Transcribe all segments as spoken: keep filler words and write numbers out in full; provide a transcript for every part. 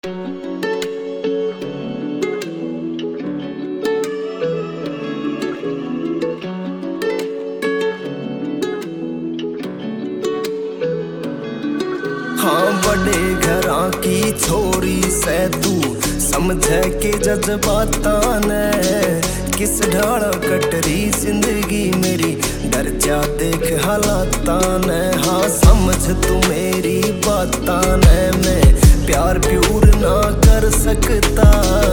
हाँ बड़े घरां की छोरी से तू समझे के जज्बाता ने किस ढाला कटरी जिंदगी मेरी डर जा देख हालाता ने। हाँ समझ तू मेरी बाता ने मैं प्यार प्यूर ना कर सकता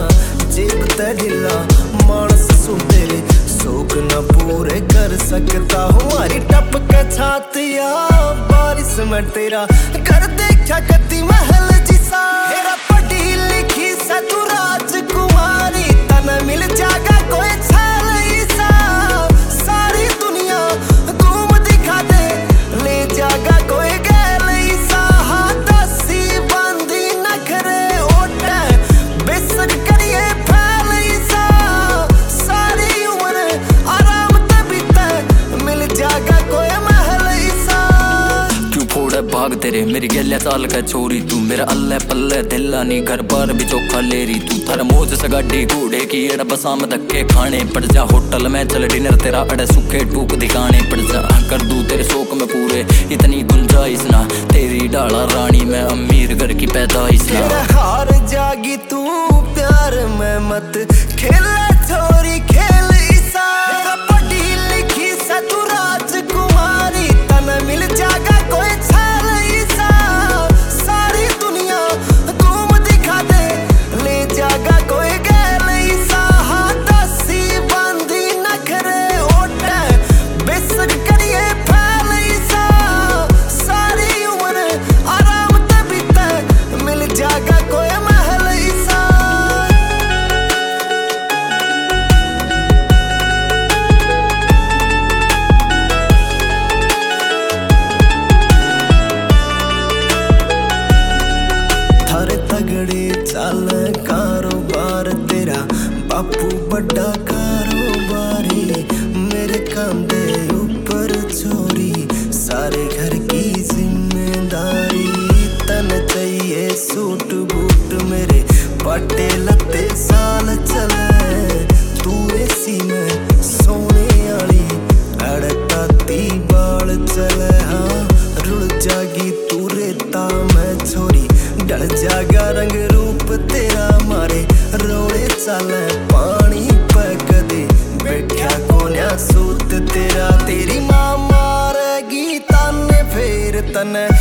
जेब ते ढिला मानस सु तेरे शौक ना पूरे कर सकता। हमारी टप के छातिया बारिश में तेरा कर देखा कति महल जिसा तेरा पढ़ी लिखी सा तू राजकुमारी तना मिल जागा कोई छाल ईसा सारी दुनिया घूम दिखा दे ले जागा कोई गैल ईसा। हाँ दसी बंदी नखरे ओटे बेसर करिए फैल ईसा सारी उम्र आराम ते बीते मिल जागा कोई महल ईसा। क्यों फोड़े भाग तेरे मेरी गले चाल का चोरी तू मेरा अल्ले पल्ले दिल्ला नहीं घर बार भी चौखा ले रही तू थारा मोज से गाड़ी घोड़े की एड़ा बसाम धक्के खाने पड़ जा होटल में चल डिनर तेरा अड़े सूखे टूक दिखाने पड़ जा कर दूं तेरे शौक में पूरे इतनी गुंजाइश ना तेरी डाला रानी में अमीर घर की पैदाइश ना। हार जागी तू प्यार में मत खेल छोरी खेल ईसा पढ़ी लिखी सा तू राजकुमारी तना मिल जागा कोई छाल ईसा सारी दुनिया घूम दिखा दे ले जागा कोई गैल ईसा। हाँ दसी बंदी नखरे ओटे बेसर करिए फैल ईसा सारी उम्र आराम ते बीते मिल जागा कोई महल ईसा। थारे तगड़े चल कारोबार तेरा बापू बड़ा कारोबारी मेरे कंधे ऊपर छोरी सारे घर की जिम्मेदारी तन चाहिए सूट बूट मेरे पटे लत्ते साल चले तू एसी में सोने वाली अड़काती बाल चले। हाँ रुल जागी तू रेता में छोरी डल जागा रंग रूप तेरा मारे रोड़े चले पानी पे कदे बैठा कोन्या सूत तेरा तेरी माँ मारेगी ताने फेर तने